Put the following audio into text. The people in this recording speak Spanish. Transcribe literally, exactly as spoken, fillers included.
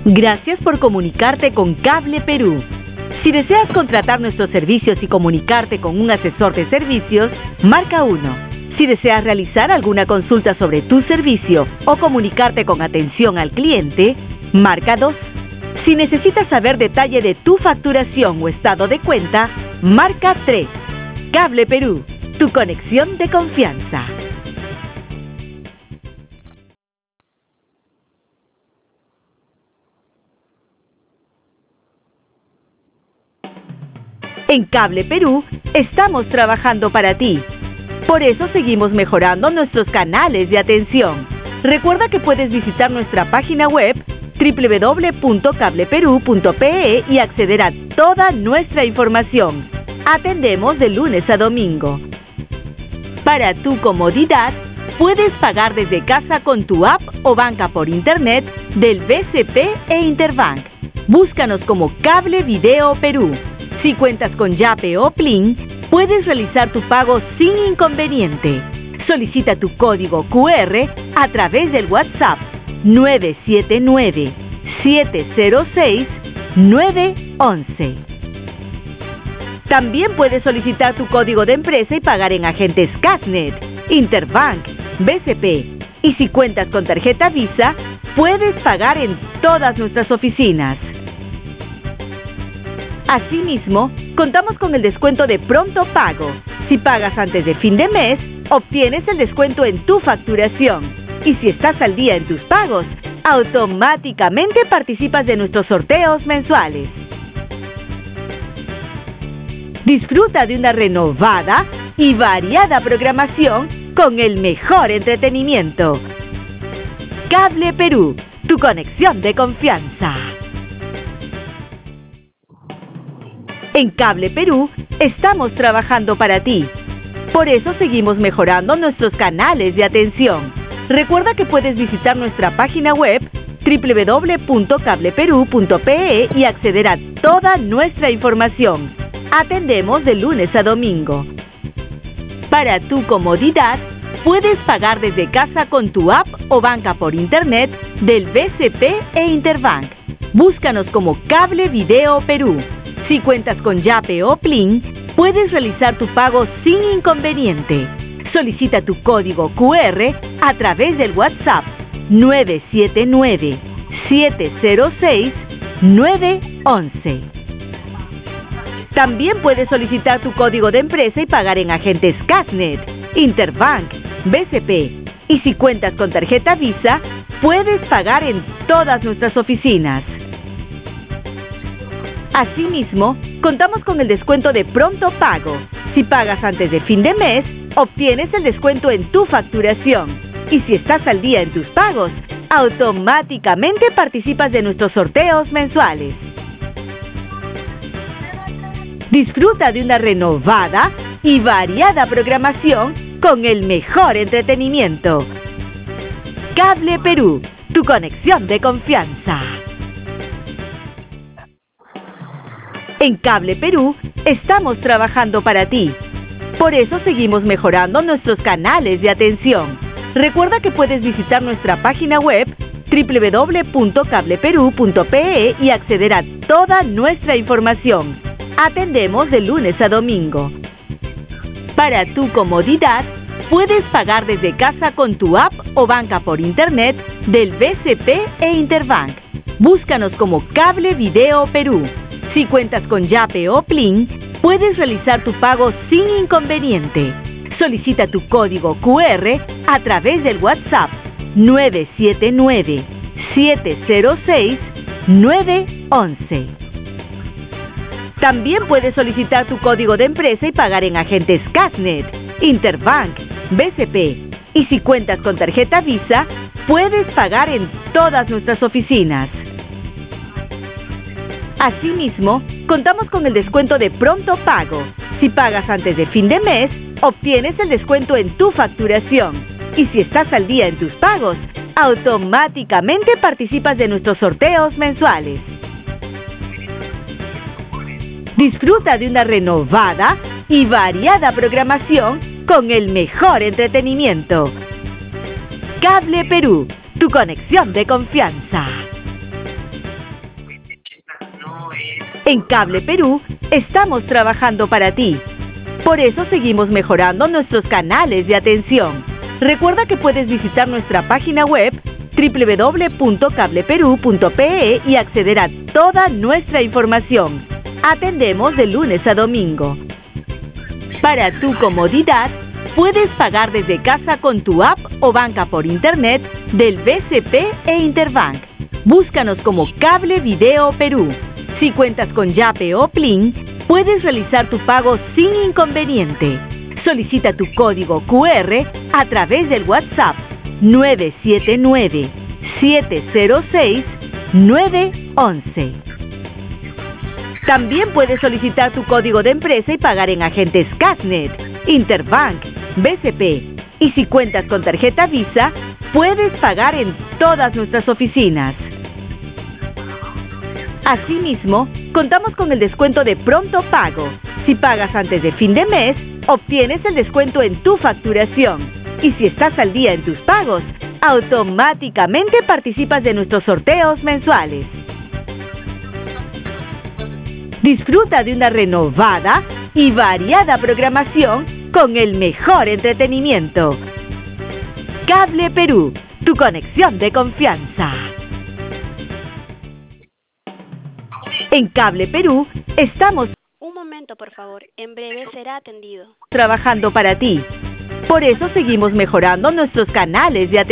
Gracias por comunicarte con Cable Perú. Si deseas contratar nuestros servicios y comunicarte con un asesor de servicios, marca uno. Si deseas realizar alguna consulta sobre tu servicio o comunicarte con atención al cliente, marca dos. Si necesitas saber detalle de tu facturación o estado de cuenta, marca tres. Cable Perú, tu conexión de confianza. En Cable Perú estamos trabajando para ti. Por eso seguimos mejorando nuestros canales de atención. Recuerda que puedes visitar nuestra página web doble u doble u doble u punto cable perú punto pe e y acceder a toda nuestra información. Atendemos de lunes a domingo. Para tu comodidad, puedes pagar desde casa con tu app o banca por internet del B C P e Interbank. Búscanos como Cable Video Perú. Si cuentas con Yape o Plin, puedes realizar tu pago sin inconveniente. Solicita tu código cu erre a través del WhatsApp nueve siete nueve, siete cero seis, nueve once. También puedes solicitar tu código de empresa y pagar en agentes Casnet, Interbank, B C P. Y si cuentas con tarjeta Visa, puedes pagar en todas nuestras oficinas. Asimismo, contamos con el descuento de pronto pago. Si pagas antes de fin de mes, obtienes el descuento en tu facturación. Y si estás al día en tus pagos, automáticamente participas de nuestros sorteos mensuales. Disfruta de una renovada y variada programación con el mejor entretenimiento. Cable Perú, tu conexión de confianza. En Cable Perú estamos trabajando para ti. Por eso seguimos mejorando nuestros canales de atención. Recuerda que puedes visitar nuestra página web doble u doble u doble u punto cable perú punto pe e y acceder a toda nuestra información. Atendemos de lunes a domingo. Para tu comodidad, puedes pagar desde casa con tu app o banca por internet del B C P e Interbank. Búscanos como Cable Video Perú. Si cuentas con Yape o Plin, puedes realizar tu pago sin inconveniente. Solicita tu código cu erre a través del WhatsApp nueve siete nueve, siete cero seis, nueve once. También puedes solicitar tu código de empresa y pagar en agentes Casnet, Interbank, B C P. Y si cuentas con tarjeta Visa, puedes pagar en todas nuestras oficinas. Asimismo, contamos con el descuento de pronto pago. Si pagas antes de fin de mes, obtienes el descuento en tu facturación. Y si estás al día en tus pagos, automáticamente participas de nuestros sorteos mensuales. Disfruta de una renovada y variada programación con el mejor entretenimiento. Cable Perú, tu conexión de confianza. En Cable Perú estamos trabajando para ti. Por eso seguimos mejorando nuestros canales de atención. Recuerda que puedes visitar nuestra página web doble u doble u doble u punto cable perú punto pe e y acceder a toda nuestra información. Atendemos de lunes a domingo. Para tu comodidad, puedes pagar desde casa con tu app o banca por internet del B C P e Interbank. Búscanos como Cable Video Perú. Si cuentas con Yape o Plin, puedes realizar tu pago sin inconveniente. Solicita tu código cu erre a través del WhatsApp nueve siete nueve, siete cero seis, nueve once. También puedes solicitar tu código de empresa y pagar en agentes Casnet, Interbank, B C P. Y si cuentas con tarjeta Visa, puedes pagar en todas nuestras oficinas. Asimismo, contamos con el descuento de pronto pago. Si pagas antes de fin de mes, obtienes el descuento en tu facturación. Y si estás al día en tus pagos, automáticamente participas de nuestros sorteos mensuales. Disfruta de una renovada y variada programación con el mejor entretenimiento. Cable Perú, tu conexión de confianza. En Cable Perú estamos trabajando para ti. Por eso seguimos mejorando nuestros canales de atención. Recuerda que puedes visitar nuestra página web doble u doble u doble u punto cable perú punto pe e y acceder a toda nuestra información. Atendemos de lunes a domingo. Para tu comodidad, puedes pagar desde casa con tu app o banca por internet del B C P e Interbank. Búscanos como Cable Video Perú. Si cuentas con Yape o Plin, puedes realizar tu pago sin inconveniente. Solicita tu código cu erre a través del WhatsApp nueve siete nueve, siete cero seis, nueve once. También puedes solicitar tu código de empresa y pagar en agentes Casnet, Interbank, B C P. Y si cuentas con tarjeta Visa, puedes pagar en todas nuestras oficinas. Asimismo, contamos con el descuento de Pronto Pago. Si pagas antes de fin de mes, obtienes el descuento en tu facturación. Y si estás al día en tus pagos, automáticamente participas de nuestros sorteos mensuales. Disfruta de una renovada y variada programación con el mejor entretenimiento. Cable Perú, tu conexión de confianza. En Cable Perú estamos Un momento, por favor. En breve será atendido. trabajando para ti. Por eso seguimos mejorando nuestros canales de atención.